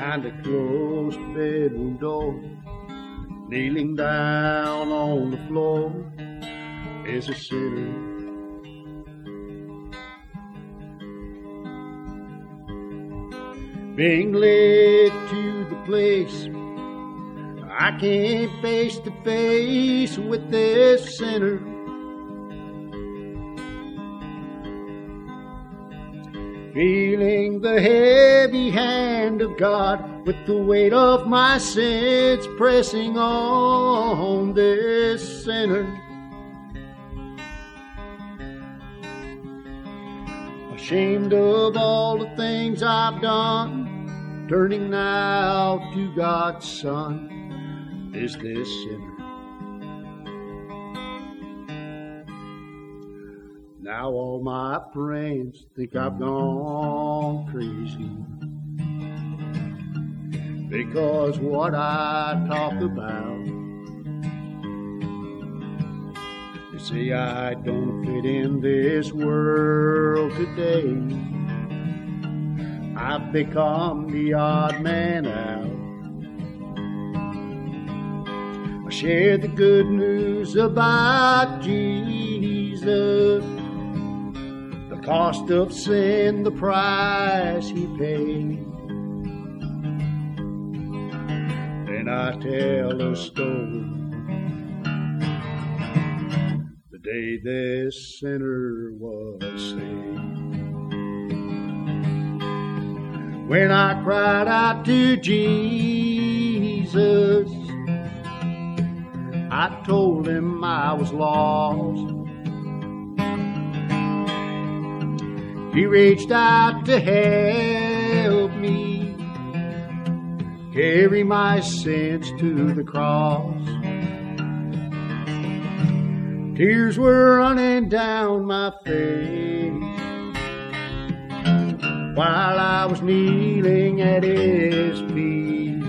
behind a closed bedroom door, kneeling down on the floor is a sinner. Being led to the place I came face to face with this sinner. Feeling the heavy hand of God with the weight of my sins pressing on this sinner. Ashamed of all the things I've done, turning now to God's Son is this sinner. Now all my friends think I've gone crazy, because what I talk about, they say I don't fit in this world today. I've become the odd man out. I share the good news about Jesus, the cost of sin, the price he paid. Then I tell a story, the day this sinner was saved. When I cried out to Jesus, I told him I was lost. He reached out to help me carry my sins to the cross. Tears were running down my face while I was kneeling at his feet.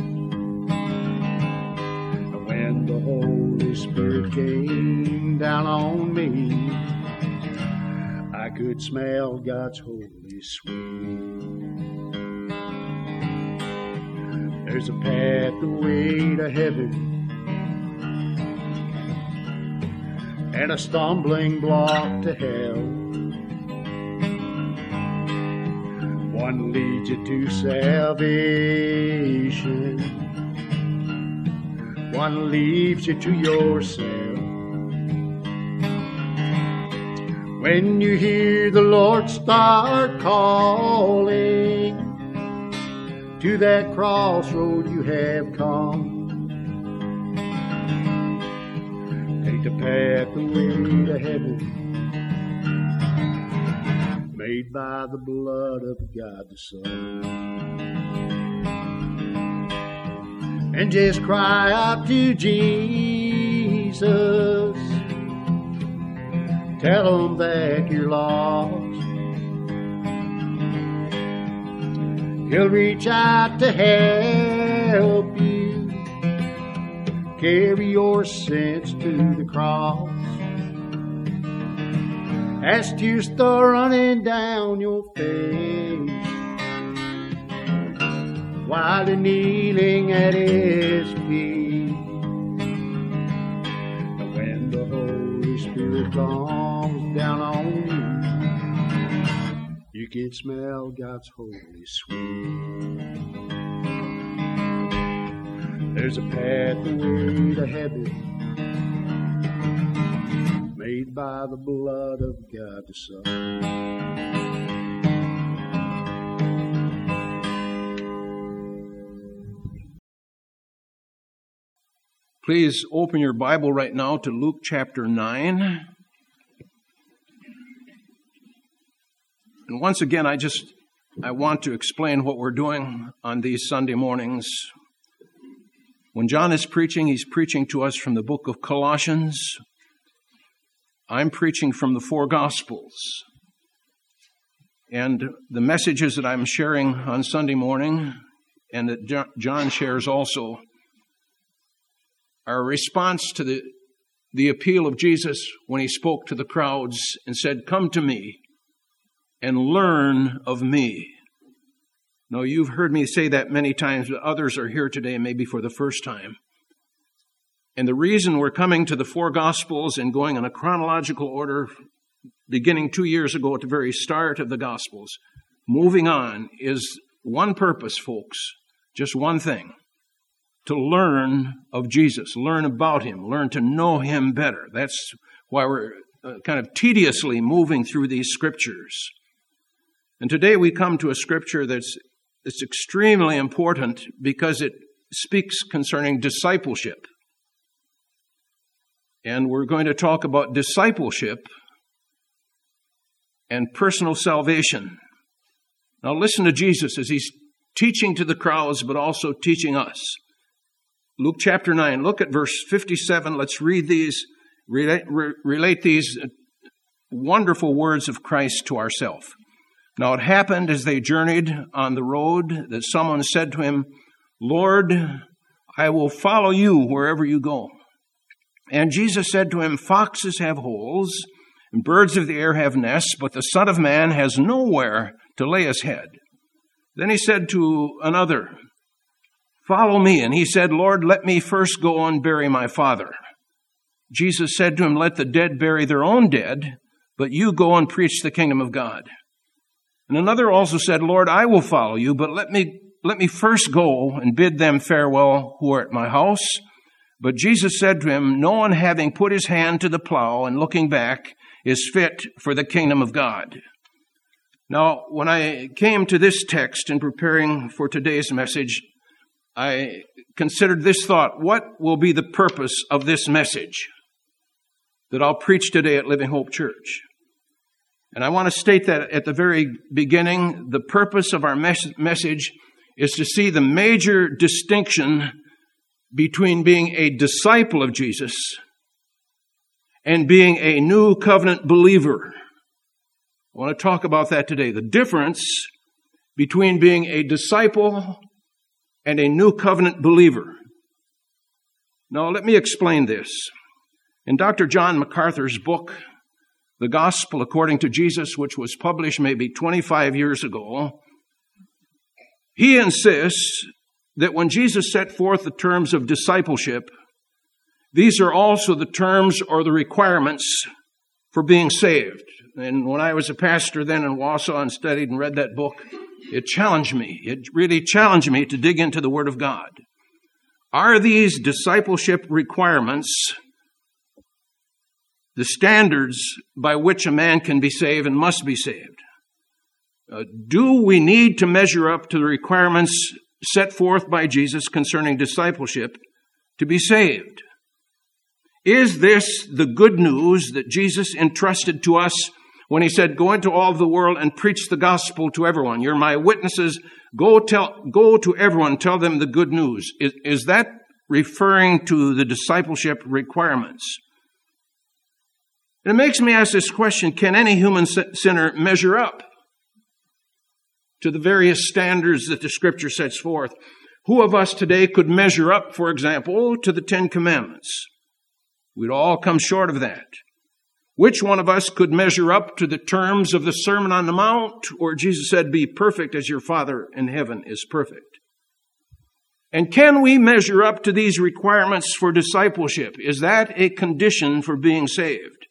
When the Holy Spirit came down on me, I could smell God's holy sweet. There's a pathway to heaven and a stumbling block to hell. One leads you to salvation, one leads you to yourself. When you hear the Lord start calling, to that crossroad you have come. Take the pathway to heaven, made by the blood of God the Son. And just cry out to Jesus, tell him that you're lost. He'll reach out to help you carry your sins to the cross. As tears start running down your face while you're kneeling at his feet. And when the Holy Spirit comes down on you, you can smell God's holy sweet. There's a pathway to heaven made by the blood of God the Son. Please open your Bible right now to Luke chapter 9. And once again, I want to explain what we're doing on these Sunday mornings. When John is preaching, he's preaching to us from the book of Colossians. I'm preaching from the four Gospels. And the messages that I'm sharing on Sunday morning and that John shares also are a response to the appeal of Jesus when he spoke to the crowds and said, "Come to me and learn of me." Now, you've heard me say that many times, but others are here today maybe for the first time. And the reason we're coming to the four Gospels and going in a chronological order, beginning 2 years ago at the very start of the Gospels, moving on, is one purpose, folks, just one thing: to learn of Jesus, learn about Him, learn to know Him better. That's why we're kind of tediously moving through these scriptures. And today we come to a scripture that's extremely important because it speaks concerning discipleship. And we're going to talk about discipleship and personal salvation. Now listen to Jesus as He's teaching to the crowds, but also teaching us. Luke chapter 9, look at verse 57. Let's read these, relate these wonderful words of Christ to ourselves. Now it happened as they journeyed on the road that someone said to Him, "Lord, I will follow you wherever you go." And Jesus said to him, "Foxes have holes, and birds of the air have nests, but the Son of Man has nowhere to lay His head." Then He said to another, "Follow me." And he said, "Lord, let me first go and bury my father." Jesus said to him, "Let the dead bury their own dead, but you go and preach the kingdom of God." And another also said, "Lord, I will follow you, but let me first go and bid them farewell who are at my house." But Jesus said to him, "No one having put his hand to the plow and looking back is fit for the kingdom of God." Now, when I came to this text in preparing for today's message, I considered this thought: what will be the purpose of this message that I'll preach today at Living Hope Church? And I want to state that at the very beginning, the purpose of our message is to see the major distinction between being a disciple of Jesus and being a new covenant believer. I want to talk about that today. The difference between being a disciple and a new covenant believer. Now, let me explain this. In Dr. John MacArthur's book, The Gospel According to Jesus, which was published maybe 25 years ago, he insists that when Jesus set forth the terms of discipleship, these are also the terms or the requirements for being saved. And when I was a pastor then in Wausau and studied and read that book, it challenged me. It really challenged me to dig into the Word of God. Are these discipleship requirements the standards by which a man can be saved and must be saved? Do we need to measure up to the requirements set forth by Jesus concerning discipleship to be saved? Is this the good news that Jesus entrusted to us when He said, "Go into all the world and preach the gospel to everyone. You're my witnesses. Go to everyone, tell them the good news"? Is that referring to the discipleship requirements? And it makes me ask this question: can any human sinner measure up to the various standards that the Scripture sets forth? Who of us today could measure up, for example, to the 10 Commandments? We'd all come short of that. Which one of us could measure up to the terms of the Sermon on the Mount, where Jesus said, "Be perfect as your Father in heaven is perfect"? And can we measure up to these requirements for discipleship? Is that a condition for being saved?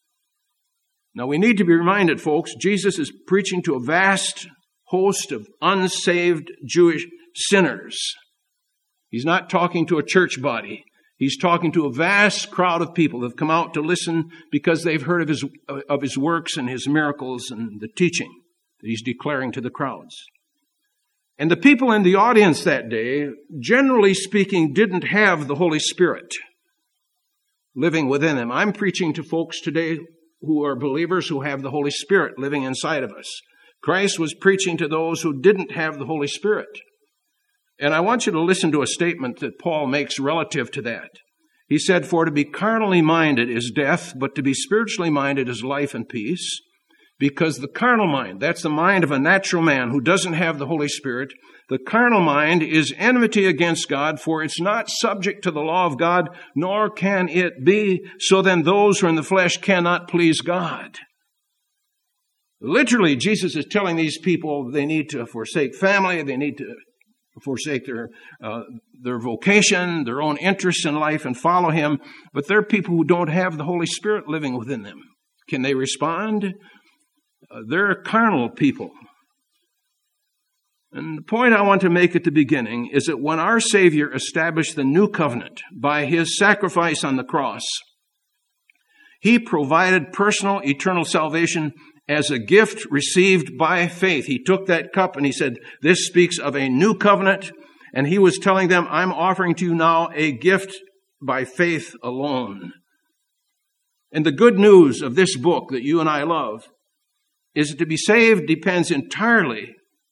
Now, we need to be reminded, folks, Jesus is preaching to a vast host of unsaved Jewish sinners. He's not talking to a church body. He's talking to a vast crowd of people that have come out to listen because they've heard of his works and His miracles and the teaching that He's declaring to the crowds. And the people in the audience that day, generally speaking, didn't have the Holy Spirit living within them. I'm preaching to folks today who are believers who have the Holy Spirit living inside of us. Christ was preaching to those who didn't have the Holy Spirit. And I want you to listen to a statement that Paul makes relative to that. He said, "For to be carnally minded is death, but to be spiritually minded is life and peace." Because the carnal mind, that's the mind of a natural man who doesn't have the Holy Spirit, the carnal mind is enmity against God, for it's not subject to the law of God, nor can it be. So then those who are in the flesh cannot please God. Literally, Jesus is telling these people they need to forsake family, they need to forsake their vocation, their own interests in life, and follow him. But they're people who don't have the Holy Spirit living within them. Can they respond? They're carnal people. And the point I want to make at the beginning is that when our Savior established the new covenant by his sacrifice on the cross, he provided personal eternal salvation as a gift received by faith. He took that cup and he said, this speaks of a new covenant. And he was telling them, I'm offering to you now a gift by faith alone. And the good news of this book that you and I love is that to be saved depends entirely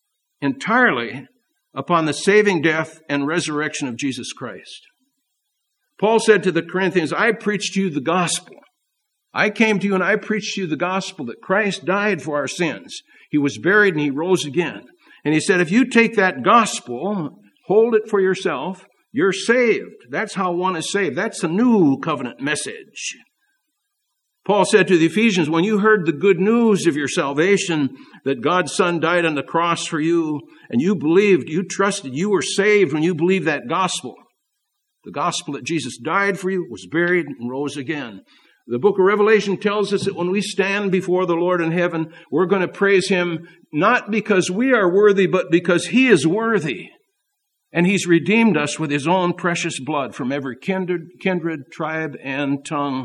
upon the saving death and resurrection of Jesus Christ. Paul said to the Corinthians, I preached to you the gospel. I came to you and I preached to you the gospel that Christ died for our sins. He was buried and he rose again. And he said, if you take that gospel, hold it for yourself, you're saved. That's how one is saved. That's a new covenant message. Paul said to the Ephesians, when you heard the good news of your salvation, that God's Son died on the cross for you, and you believed, you trusted, you were saved when you believed that gospel. The gospel that Jesus died for you, was buried, and rose again. The book of Revelation tells us that when we stand before the Lord in heaven, we're going to praise him not because we are worthy, but because he is worthy. And he's redeemed us with his own precious blood from every kindred, tribe, and tongue.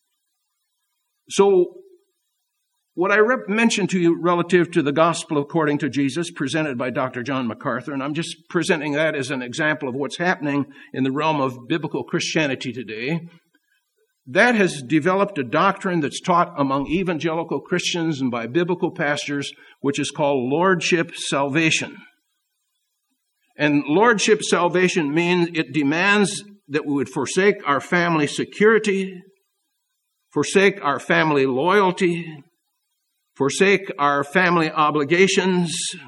So, what I mentioned to you relative to the gospel according to Jesus, presented by Dr. John MacArthur, and I'm just presenting that as an example of what's happening in the realm of biblical Christianity today, that has developed a doctrine that's taught among evangelical Christians and by biblical pastors, which is called lordship salvation. And lordship salvation means it demands that we would forsake our family security, forsake our family loyalty, forsake our family obligations,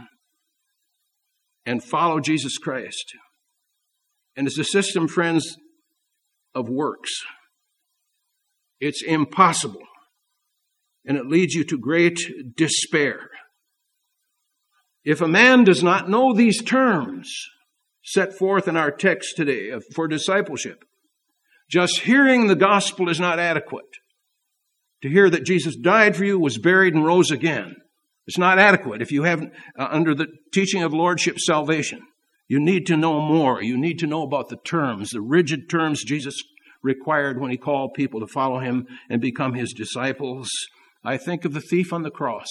and follow Jesus Christ. And it's a system, friends, of works. It's impossible, and it leads you to great despair. If a man does not know these terms set forth in our text today for discipleship, just hearing the gospel is not adequate. To hear that Jesus died for you, was buried, and rose again, it's not adequate if you haven't, under the teaching of lordship salvation. You need to know more. You need to know about the terms, the rigid terms Jesus required when he called people to follow him and become his disciples. I think of the thief on the cross.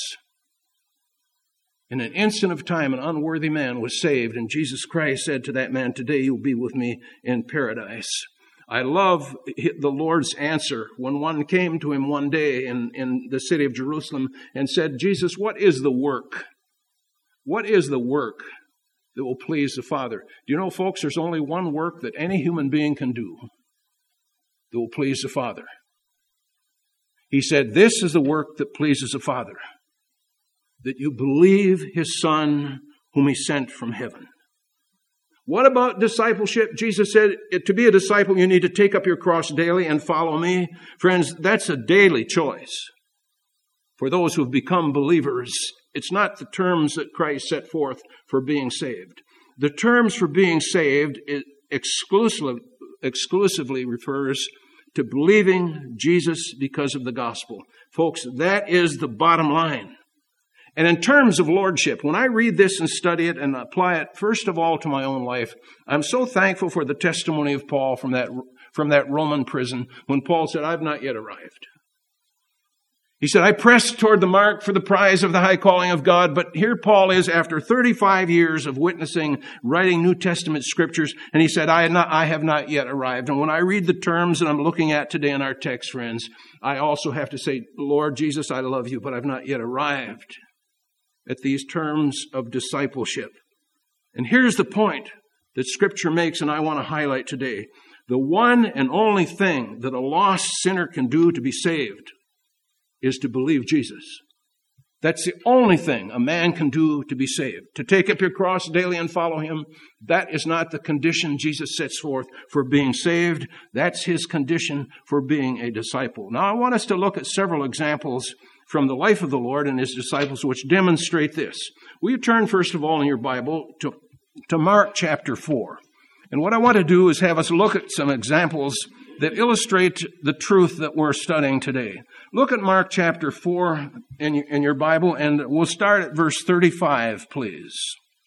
In an instant of time, an unworthy man was saved, and Jesus Christ said to that man, today you'll be with me in paradise. I love the Lord's answer when one came to him one day in the city of Jerusalem and said, Jesus, what is the work? What is the work that will please the Father? Do you know, folks, there's only one work that any human being can do that will please the Father. He said, this is the work that pleases the Father, that you believe his Son whom he sent from heaven. What about discipleship? Jesus said, to be a disciple, you need to take up your cross daily and follow me. Friends, that's a daily choice. For those who have become believers, it's not the terms that Christ set forth for being saved. The terms for being saved exclusively refers to believing Jesus because of the gospel. Folks, that is the bottom line. And in terms of lordship, when I read this and study it and apply it, first of all, to my own life, I'm so thankful for the testimony of Paul from that Roman prison when Paul said, I've not yet arrived. He said, I press toward the mark for the prize of the high calling of God. But here Paul is after 35 years of witnessing, writing New Testament scriptures, and he said, I have not yet arrived. And when I read the terms that I'm looking at today in our text, friends, I also have to say, Lord Jesus, I love you, but I've not yet arrived at these terms of discipleship. And here's the point that Scripture makes, and I want to highlight today. The one and only thing that a lost sinner can do to be saved is to believe Jesus. That's the only thing a man can do to be saved. To take up your cross daily and follow him, that is not the condition Jesus sets forth for being saved. That's his condition for being a disciple. Now, I want us to look at several examples from the life of the Lord and his disciples which demonstrate this. Will you turn first of all in your Bible to Mark chapter 4. And what I want to do is have us look at some examples that illustrate the truth that we're studying today. Look at Mark chapter 4 in your Bible, and we'll start at verse 35, please.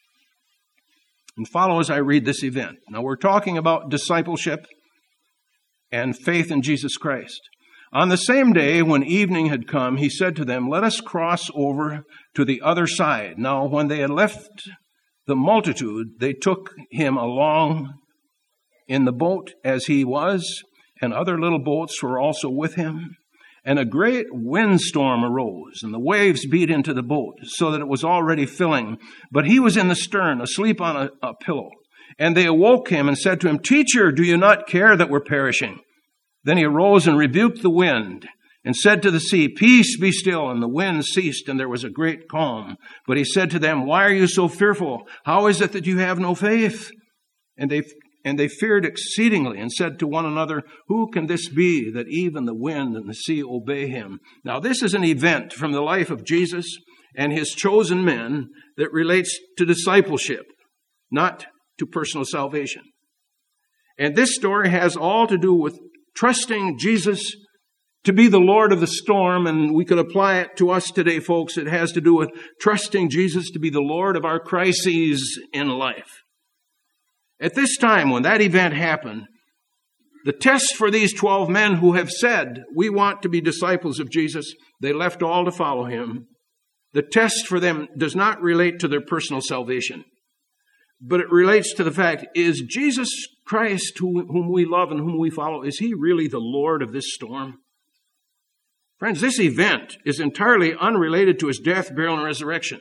And follow as I read this event. Now, we're talking about discipleship and faith in Jesus Christ. On the same day, when evening had come, he said to them, "Let us cross over to the other side." Now, when they had left the multitude, they took him along in the boat as he was, and other little boats were also with him. And a great windstorm arose, and the waves beat into the boat, so that it was already filling. But he was in the stern, asleep on a pillow. And they awoke him and said to him, "Teacher, do you not care that we're perishing?" Then he arose and rebuked the wind and said to the sea, "Peace, be still." And the wind ceased, and there was a great calm. But he said to them, "Why are you so fearful? How is it that you have no faith?" And they feared exceedingly and said to one another, "Who can this be that even the wind and the sea obey him?" Now this is an event from the life of Jesus and his chosen men that relates to discipleship, not to personal salvation. And this story has all to do with trusting Jesus to be the Lord of the storm, and we could apply it to us today, folks. It has to do with trusting Jesus to be the Lord of our crises in life. At this time, when that event happened, the test for these 12 men who have said, "We want to be disciples of Jesus," they left all to follow him. The test for them does not relate to their personal salvation, but it relates to the fact, is Jesus Christ, whom we love and whom we follow, is he really the Lord of this storm? Friends, this event is entirely unrelated to his death, burial, and resurrection.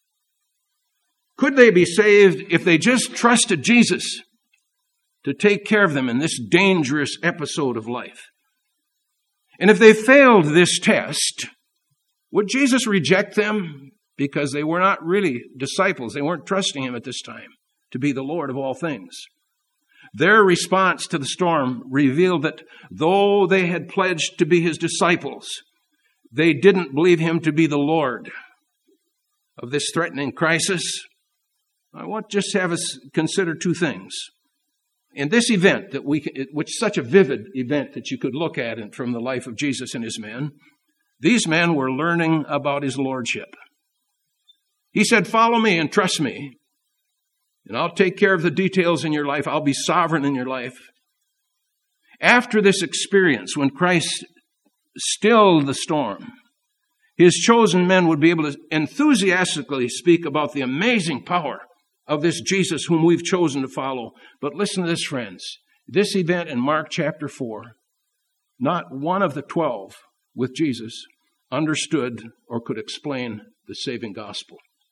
Could they be saved if they just trusted Jesus to take care of them in this dangerous episode of life? And if they failed this test, would Jesus reject them because they were not really disciples? They weren't trusting him at this time to be the Lord of all things. Their response to the storm revealed that though they had pledged to be his disciples, they didn't believe him to be the Lord of this threatening crisis. I want to just have us consider two things. In this event, which is such a vivid event that you could look at it from the life of Jesus and his men, these men were learning about his lordship. He said, "Follow me and trust me, and I'll take care of the details in your life. I'll be sovereign in your life." After this experience, when Christ stilled the storm, his chosen men would be able to enthusiastically speak about the amazing power of this Jesus whom we've chosen to follow. But listen to this, friends. This event in Mark chapter 4, not one of the 12 with Jesus understood or could explain the saving gospel.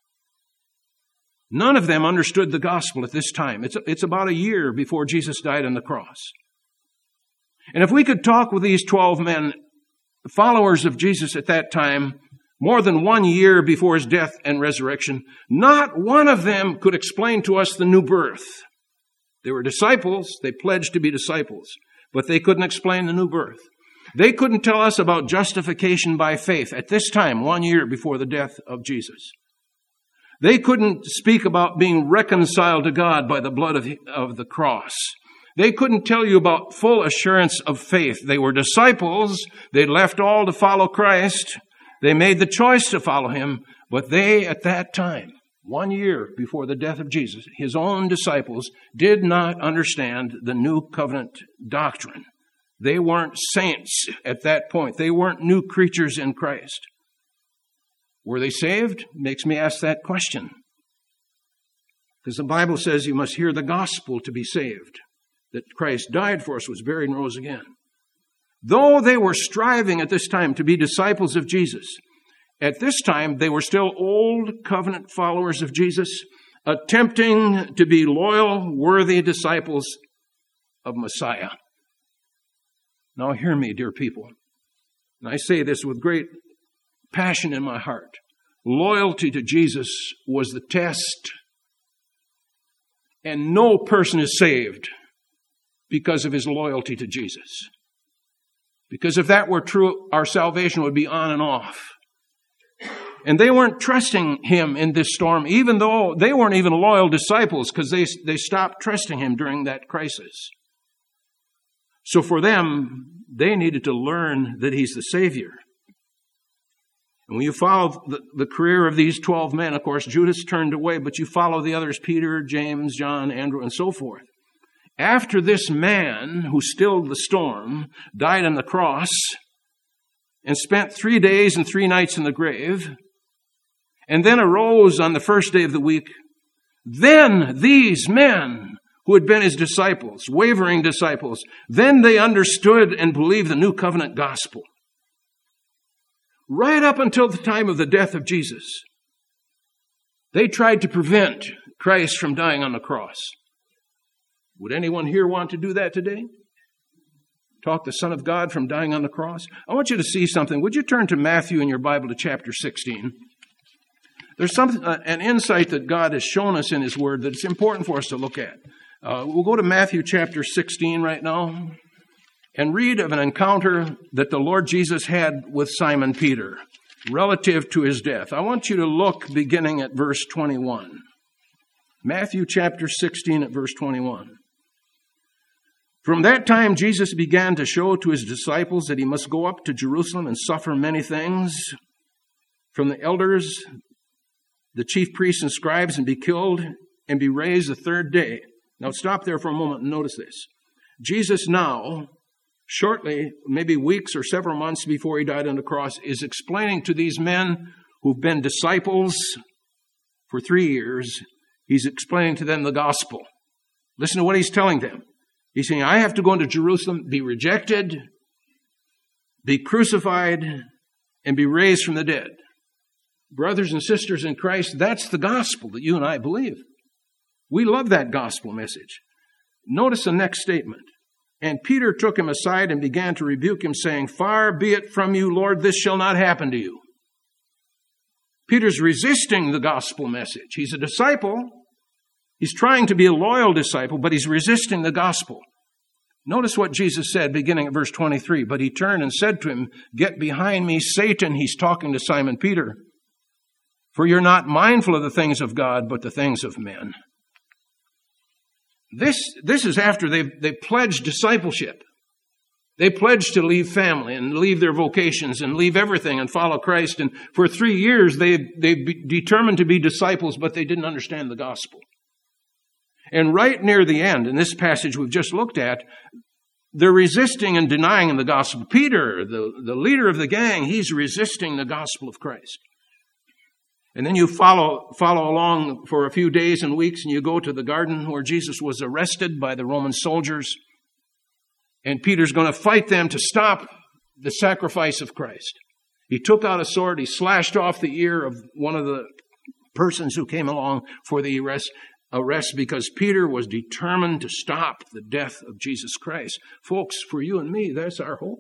None of them understood the gospel at this time. It's about a year before Jesus died on the cross. And if we could talk with these 12 men, followers of Jesus at that time, more than 1 year before his death and resurrection, not one of them could explain to us the new birth. They were disciples. They pledged to be disciples, but they couldn't explain the new birth. They couldn't tell us about justification by faith at this time, 1 year before the death of Jesus. They couldn't speak about being reconciled to God by the blood of the cross. They couldn't tell you about full assurance of faith. They were disciples. They'd left all to follow Christ. They made the choice to follow him, but they, at that time, 1 year before the death of Jesus, his own disciples did not understand the new covenant doctrine. They weren't saints at that point. They weren't new creatures in Christ. Were they saved? Makes me ask that question. Because the Bible says you must hear the gospel to be saved. That Christ died for us, was buried, and rose again. Though they were striving at this time to be disciples of Jesus, at this time they were still old covenant followers of Jesus, attempting to be loyal, worthy disciples of Messiah. Now hear me, dear people. And I say this with great passion in my heart. Loyalty to Jesus was the test. And no person is saved because of his loyalty to Jesus. Because if that were true, our salvation would be on and off. And they weren't trusting him in this storm, even though they weren't even loyal disciples, because they stopped trusting him during that crisis. So for them, they needed to learn that he's the Savior. And when you follow the career of these 12 men, of course, Judas turned away, but you follow the others, Peter, James, John, Andrew, and so forth. After this man who stilled the storm died on the cross and spent 3 days and 3 nights in the grave, and then arose on the first day of the week, then these men who had been his disciples, wavering disciples, then they understood and believed the new covenant gospel. Right up until the time of the death of Jesus, they tried to prevent Christ from dying on the cross. Would anyone here want to do that today? Talk the Son of God from dying on the cross? I want you to see something. Would you turn to Matthew in your Bible to chapter 16? There's something, an insight that God has shown us in his word that it's important for us to look at. We'll go to Matthew chapter 16 right now and read of an encounter that the Lord Jesus had with Simon Peter relative to his death. I want you to look beginning at verse 21. Matthew chapter 16 at verse 21. From that time, Jesus began to show to his disciples that he must go up to Jerusalem and suffer many things from the elders, the chief priests and scribes, and be killed and be raised the third day. Now stop there for a moment and notice this. Jesus now, shortly, maybe weeks or several months before he died on the cross, is explaining to these men who've been disciples for 3 years, he's explaining to them the gospel. Listen to what he's telling them. He's saying, I have to go into Jerusalem, be rejected, be crucified, and be raised from the dead. Brothers and sisters in Christ, that's the gospel that you and I believe. We love that gospel message. Notice the next statement. And Peter took him aside and began to rebuke him, saying, Far be it from you, Lord, this shall not happen to you. Peter's resisting the gospel message. He's a disciple. He's trying to be a loyal disciple, but he's resisting the gospel. Notice what Jesus said, beginning at verse 23. But he turned and said to him, Get behind me, Satan. He's talking to Simon Peter. For you're not mindful of the things of God, but the things of men. This is after they pledged discipleship. They pledged to leave family and leave their vocations and leave everything and follow Christ. And for 3 years, they determined to be disciples, but they didn't understand the gospel. And right near the end, in this passage we've just looked at, they're resisting and denying the gospel. Peter, the leader of the gang, he's resisting the gospel of Christ. And then you follow along for a few days and weeks, and you go to the garden where Jesus was arrested by the Roman soldiers. And Peter's going to fight them to stop the sacrifice of Christ. He took out a sword, he slashed off the ear of one of the persons who came along for the arrest because Peter was determined to stop the death of Jesus Christ. Folks, for you and me, that's our hope.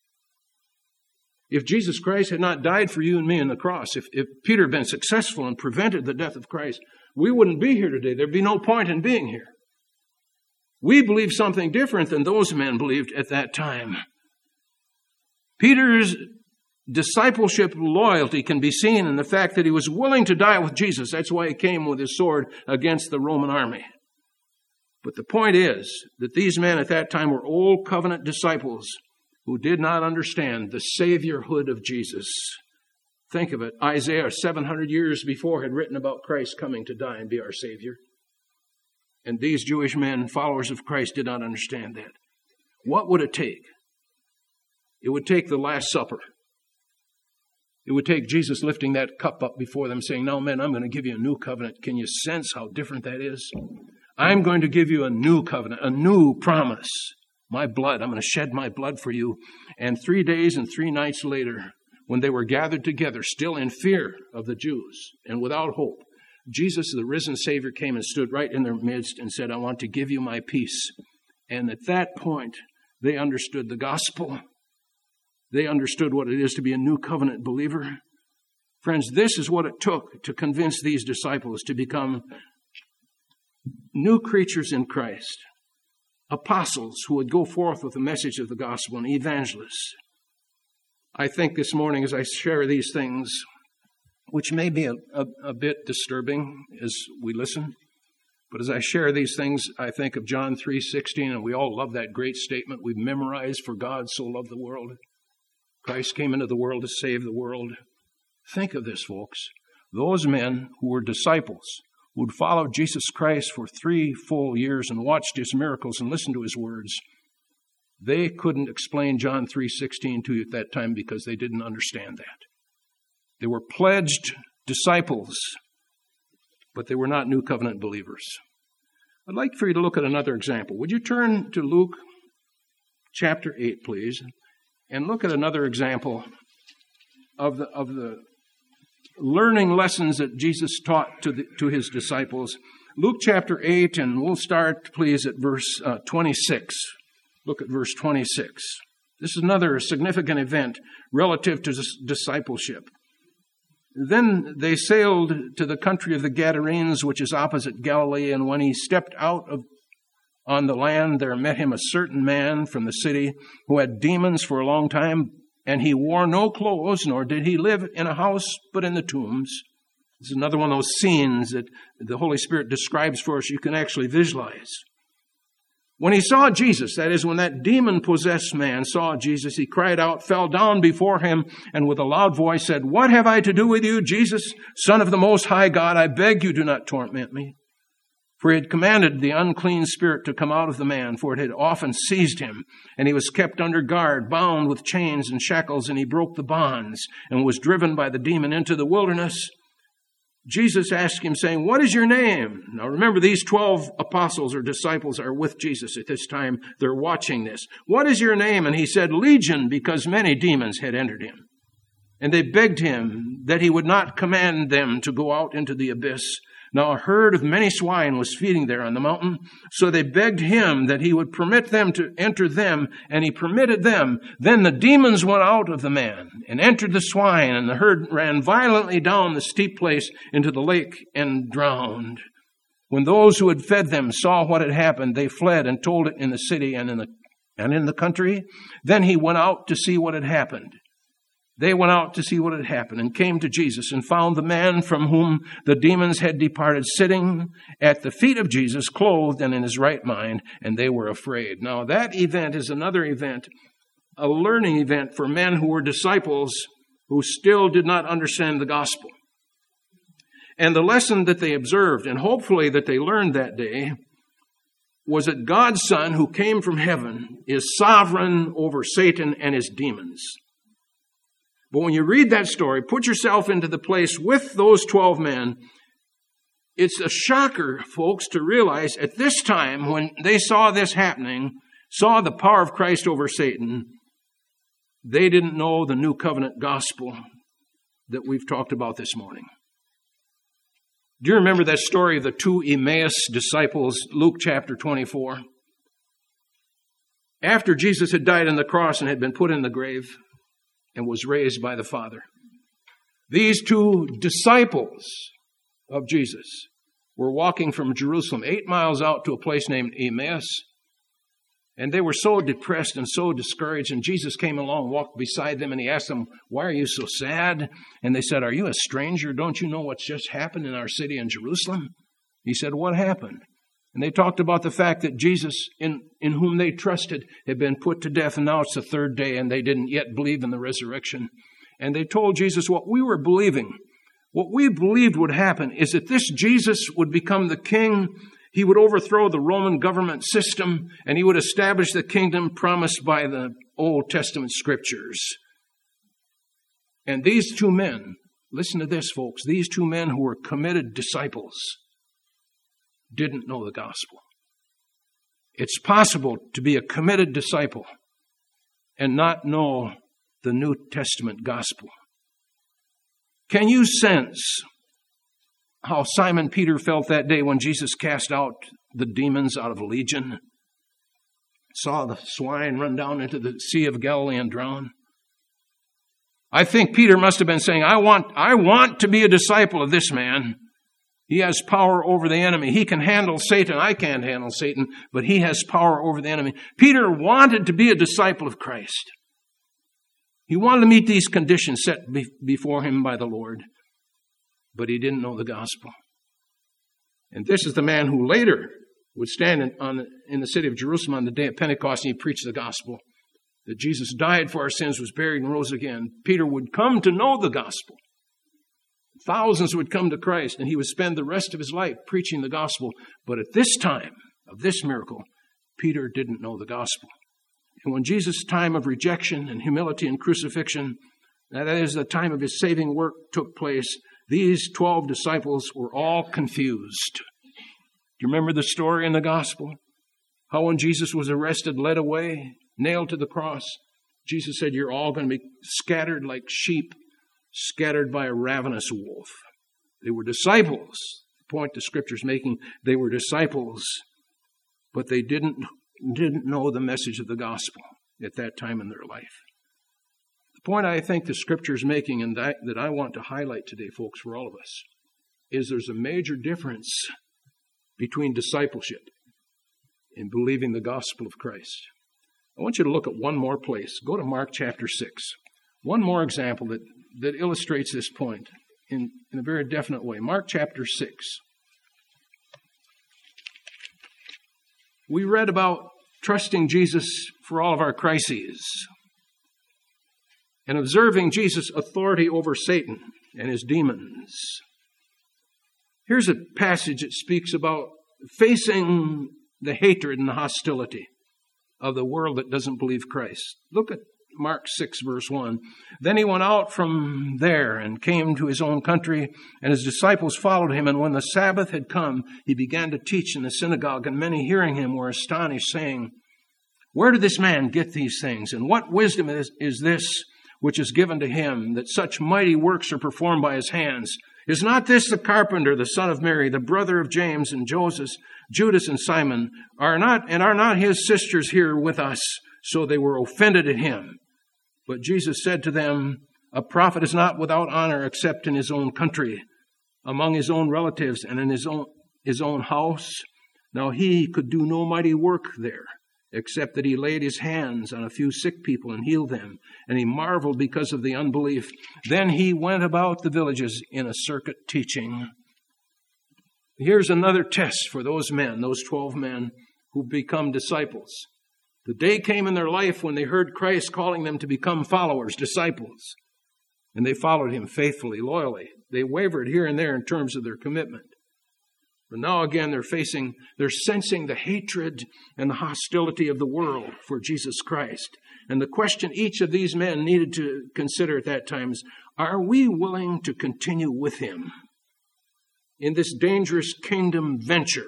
If Jesus Christ had not died for you and me on the cross, if Peter had been successful and prevented the death of Christ, we wouldn't be here today. There'd be no point in being here. We believe something different than those men believed at that time. Peter's discipleship loyalty can be seen in the fact that he was willing to die with Jesus. That's why he came with his sword against the Roman army. But the point is that these men at that time were old covenant disciples who did not understand the saviorhood of Jesus. Think of it. Isaiah, 700 years before, had written about Christ coming to die and be our Savior. And these Jewish men, followers of Christ, did not understand that. What would it take? It would take the Last Supper. It would take Jesus lifting that cup up before them, saying, Now, men, I'm going to give you a new covenant. Can you sense how different that is? I'm going to give you a new covenant, a new promise. My blood, I'm going to shed my blood for you. And 3 days and 3 nights later, when they were gathered together, still in fear of the Jews and without hope, Jesus, the risen Savior, came and stood right in their midst and said, I want to give you my peace. And at that point, they understood the gospel. They understood what it is to be a new covenant believer. Friends, this is what it took to convince these disciples to become new creatures in Christ. Apostles who would go forth with the message of the gospel, and evangelists. I think this morning as I share these things, which may be a bit disturbing as we listen. But as I share these things, I think of John 3:16, and we all love that great statement we've memorized, for God so loved the world. Christ came into the world to save the world. Think of this, folks. Those men who were disciples, who'd followed Jesus Christ for 3 full years and watched his miracles and listened to his words, they couldn't explain John 3:16 to you at that time because they didn't understand that. They were pledged disciples, but they were not New Covenant believers. I'd like for you to look at another example. Would you turn to Luke chapter 8, please, and look at another example of the learning lessons that Jesus taught to his disciples. Luke chapter 8, and we'll start, please, at verse 26. Look at verse 26. This is another significant event relative to discipleship. Then they sailed to the country of the Gadarenes, which is opposite Galilee, and when he stepped out on the land, there met him a certain man from the city who had demons for a long time, and he wore no clothes, nor did he live in a house, but in the tombs. This is another one of those scenes that the Holy Spirit describes for us you can actually visualize. When he saw Jesus, that is, when that demon-possessed man saw Jesus, he cried out, fell down before him, and with a loud voice said, "What have I to do with you, Jesus, Son of the Most High God? I beg you, do not torment me." For he had commanded the unclean spirit to come out of the man, for it had often seized him, and he was kept under guard, bound with chains and shackles, and he broke the bonds, and was driven by the demon into the wilderness. Jesus asked him, saying, "What is your name?" Now remember, these 12 apostles or disciples are with Jesus at this time. They're watching this. "What is your name?" And he said, "Legion," because many demons had entered him. And they begged him that he would not command them to go out into the abyss. Now a herd of many swine was feeding there on the mountain. So they begged him that he would permit them to enter them, and he permitted them. Then the demons went out of the man and entered the swine, and the herd ran violently down the steep place into the lake and drowned. When those who had fed them saw what had happened, they fled and told it in the city and in the country. Then he went out to see what had happened. They went out to see what had happened and came to Jesus and found the man from whom the demons had departed sitting at the feet of Jesus, clothed and in his right mind, and they were afraid. Now that event is another event, a learning event for men who were disciples who still did not understand the gospel. And the lesson that they observed, and hopefully that they learned that day, was that God's Son, who came from heaven, is sovereign over Satan and his demons. But when you read that story, put yourself into the place with those 12 men. It's a shocker, folks, to realize at this time when they saw this happening, saw the power of Christ over Satan, they didn't know the new covenant gospel that we've talked about this morning. Do you remember that story of the 2 Emmaus disciples, Luke chapter 24? After Jesus had died on the cross and had been put in the grave, and was raised by the Father, these 2 disciples of Jesus were walking from Jerusalem 8 miles out to a place named Emmaus, and they were so depressed and so discouraged, and Jesus came along, walked beside them, and he asked them, "Why are you so sad?" And they said, "Are you a stranger? Don't you know what's just happened in our city in Jerusalem?" He said, "What happened?" And they talked about the fact that Jesus, in whom they trusted, had been put to death, and now it's the 3rd day, and they didn't yet believe in the resurrection. And they told Jesus what we were believing. What we believed would happen is that this Jesus would become the king. He would overthrow the Roman government system, and he would establish the kingdom promised by the Old Testament scriptures. And these 2 men, listen to this, folks, these 2 men who were committed disciples didn't know the gospel. It's possible to be a committed disciple and not know the New Testament gospel. Can you sense how Simon Peter felt that day when Jesus cast out the demons out of Legion? Saw the swine run down into the Sea of Galilee and drown? I think Peter must have been saying, I want to be a disciple of this man. He has power over the enemy. He can handle Satan. I can't handle Satan, but he has power over the enemy. Peter wanted to be a disciple of Christ. He wanted to meet these conditions set before him by the Lord. but he didn't know the gospel. And this is the man who later would stand in the city of Jerusalem on the day of Pentecost, and he preached the gospel, that Jesus died for our sins, was buried, and rose again. Peter would come to know the gospel. Thousands would come to Christ, and he would spend the rest of his life preaching the gospel. But at this time of this miracle, Peter didn't know the gospel. And when Jesus' time of rejection and humility and crucifixion, that is the time of his saving work, took place, these 12 disciples were all confused. Do you remember the story in the gospel? How when Jesus was arrested, led away, nailed to the cross, Jesus said, you're all going to be scattered like sheep, scattered by a ravenous wolf. They were disciples. The point the Scripture's making, they were disciples, but they didn't know the message of the gospel at that time in their life. The point I think the Scripture's making, and that I want to highlight today, folks, for all of us, is there's a major difference between discipleship and believing the gospel of Christ. I want you to look at one more place. Go to Mark chapter 6. One more example that illustrates this point in a very definite way. Mark chapter 6. We read about trusting Jesus for all of our crises and observing Jesus' authority over Satan and his demons. Here's a passage that speaks about facing the hatred and the hostility of the world that doesn't believe Christ. Look at Mark 6, verse 1. Then he went out from there and came to his own country, and his disciples followed him. And when the Sabbath had come, he began to teach in the synagogue, and many hearing him were astonished, saying, where did this man get these things? And what wisdom is this which is given to him, that such mighty works are performed by his hands? Is not this the carpenter, the son of Mary, the brother of James and Joseph, Judas and Simon? Are not his sisters here with us? So they were offended at him. But Jesus said to them, a prophet is not without honor except in his own country, among his own relatives, and in his own house. Now he could do no mighty work there, except that he laid his hands on a few sick people and healed them. And he marveled because of the unbelief. Then he went about the villages in a circuit teaching. Here's another test for those men, those 12 men who become disciples. The day came in their life when they heard Christ calling them to become followers, disciples. And they followed him faithfully, loyally. They wavered here and there in terms of their commitment. But now again they're sensing the hatred and the hostility of the world for Jesus Christ. And the question each of these men needed to consider at that time is, are we willing to continue with him in this dangerous kingdom venture?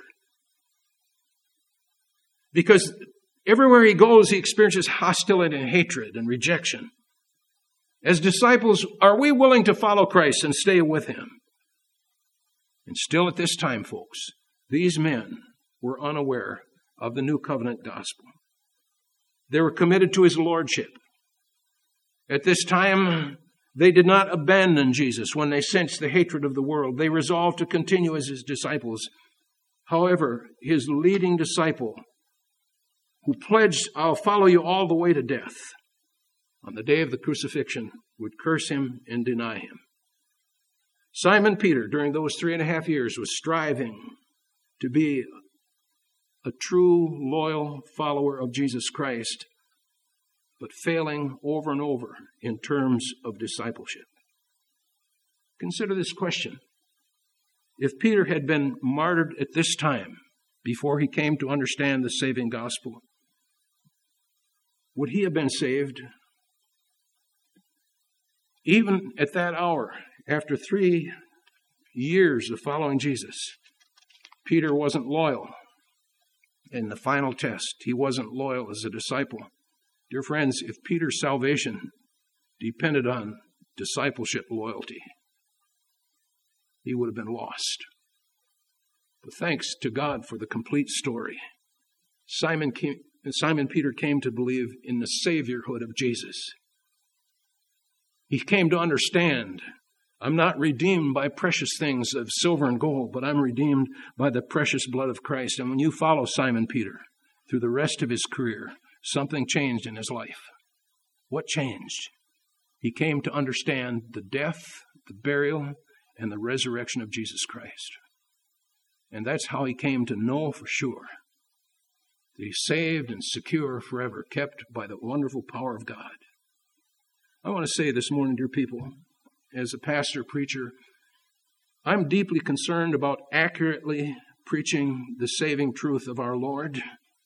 Because everywhere he goes, he experiences hostility and hatred and rejection. As disciples, are we willing to follow Christ and stay with him? And still at this time, folks, these men were unaware of the new covenant gospel. They were committed to his lordship. At this time, they did not abandon Jesus when they sensed the hatred of the world. They resolved to continue as his disciples. However, his leading disciple, who pledged, I'll follow you all the way to death, on the day of the crucifixion, would curse him and deny him. Simon Peter, during those 3.5 years, was striving to be a true, loyal follower of Jesus Christ, but failing over and over in terms of discipleship. Consider this question. If Peter had been martyred at this time, before he came to understand the saving gospel, would he have been saved? Even at that hour, after 3 years of following Jesus, Peter wasn't loyal. In the final test, he wasn't loyal as a disciple. Dear friends, if Peter's salvation depended on discipleship loyalty, he would have been lost. But thanks to God for the complete story, Simon Peter came to believe in the saviorhood of Jesus. He came to understand, I'm not redeemed by precious things of silver and gold, but I'm redeemed by the precious blood of Christ. And when you follow Simon Peter through the rest of his career, something changed in his life. What changed? He came to understand the death, the burial, and the resurrection of Jesus Christ. And that's how he came to know for sure that he's saved and secure forever, kept by the wonderful power of God. I want to say this morning, dear people, as a pastor, preacher, I'm deeply concerned about accurately preaching the saving truth of our Lord.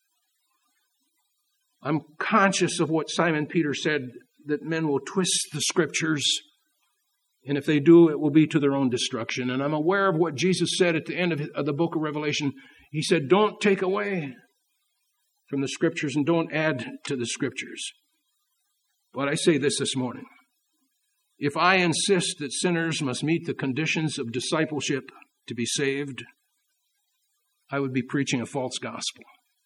I'm conscious of what Simon Peter said, that men will twist the Scriptures, and if they do, it will be to their own destruction. And I'm aware of what Jesus said at the end of the book of Revelation. He said, don't take away from the Scriptures and don't add to the Scriptures. But I say this morning. If I insist that sinners must meet the conditions of discipleship to be saved, I would be preaching a false gospel.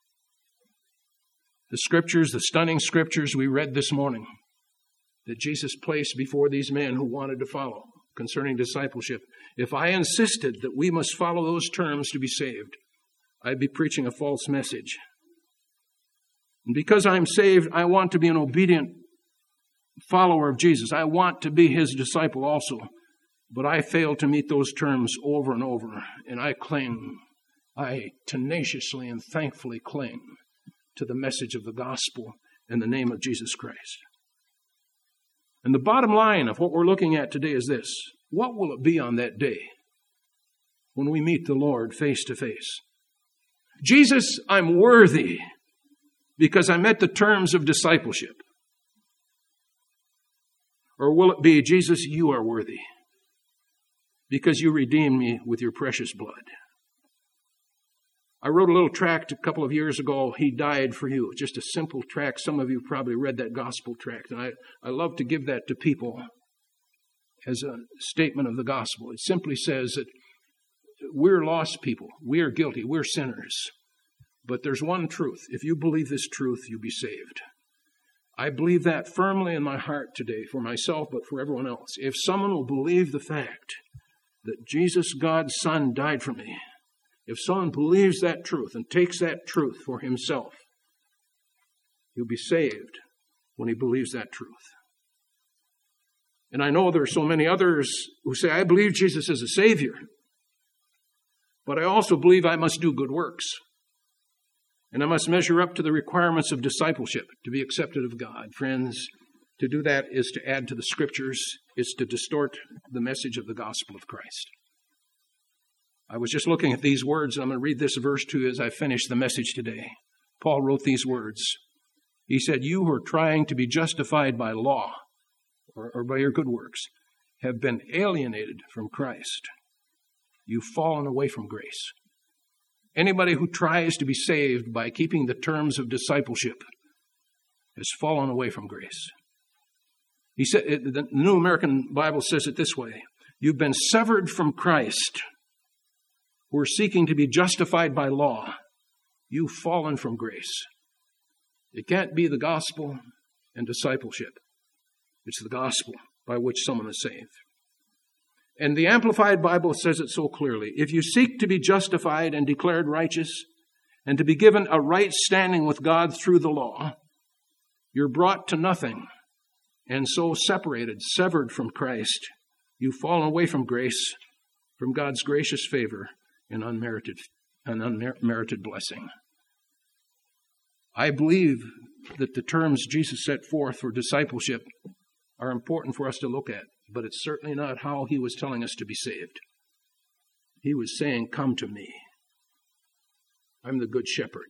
The Scriptures, the stunning Scriptures we read this morning, that Jesus placed before these men who wanted to follow concerning discipleship, if I insisted that we must follow those terms to be saved, I'd be preaching a false message. And because I'm saved, I want to be an obedient follower of Jesus. I want to be his disciple also. But I fail to meet those terms over and over. And I tenaciously and thankfully cling to the message of the gospel in the name of Jesus Christ. And the bottom line of what we're looking at today is this. What will it be on that day when we meet the Lord face to face? Jesus, I'm worthy because I met the terms of discipleship. Or will it be, Jesus, you are worthy because you redeemed me with your precious blood? I wrote a little tract a couple of years ago, He Died for You. Just a simple tract. Some of you probably read that gospel tract. And I love to give that to people as a statement of the gospel. It simply says that we're lost people. We are guilty. We're sinners. But there's one truth. If you believe this truth, you'll be saved. I believe that firmly in my heart today for myself, but for everyone else. If someone will believe the fact that Jesus, God's Son, died for me, if someone believes that truth and takes that truth for himself, he'll be saved when he believes that truth. And I know there are so many others who say, I believe Jesus is a Savior, but I also believe I must do good works. And I must measure up to the requirements of discipleship to be accepted of God. Friends, to do that is to add to the Scriptures, is to distort the message of the gospel of Christ. I was just looking at these words, and I'm going to read this verse to you as I finish the message today. Paul wrote these words. He said, you who are trying to be justified by law or by your good works have been alienated from Christ. You've fallen away from grace. Anybody who tries to be saved by keeping the terms of discipleship has fallen away from grace. He said, the New American Bible says it this way. You've been severed from Christ. Who are seeking to be justified by law. You've fallen from grace. It can't be the gospel and discipleship. It's the gospel by which someone is saved. And the Amplified Bible says it so clearly. If you seek to be justified and declared righteous and to be given a right standing with God through the law, you're brought to nothing and so separated, severed from Christ. You've fallen away from grace, from God's gracious favor and unmerited blessing. I believe that the terms Jesus set forth for discipleship are important for us to look at, but it's certainly not how he was telling us to be saved. He was saying, come to me. I'm the good shepherd.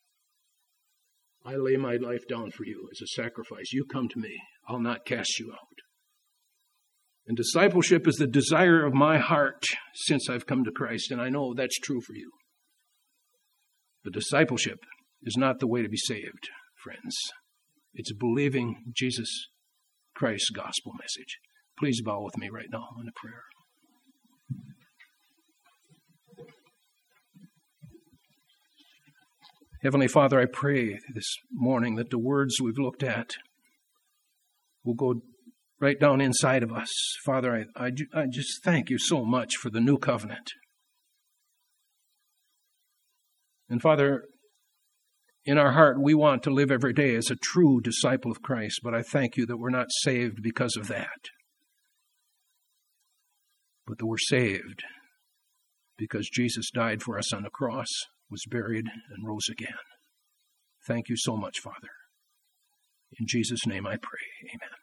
I lay my life down for you as a sacrifice. You come to me. I'll not cast you out. And discipleship is the desire of my heart since I've come to Christ, and I know that's true for you. But discipleship is not the way to be saved, friends. It's believing Jesus Christ's gospel message. Please bow with me right now in a prayer. Heavenly Father, I pray this morning that the words we've looked at will go right down inside of us. Father, I just thank you so much for the new covenant. And Father, in our heart, we want to live every day as a true disciple of Christ, but I thank you that we're not saved because of that. but that we're saved because Jesus died for us on the cross, was buried, and rose again. Thank you so much, Father. In Jesus' name I pray. Amen.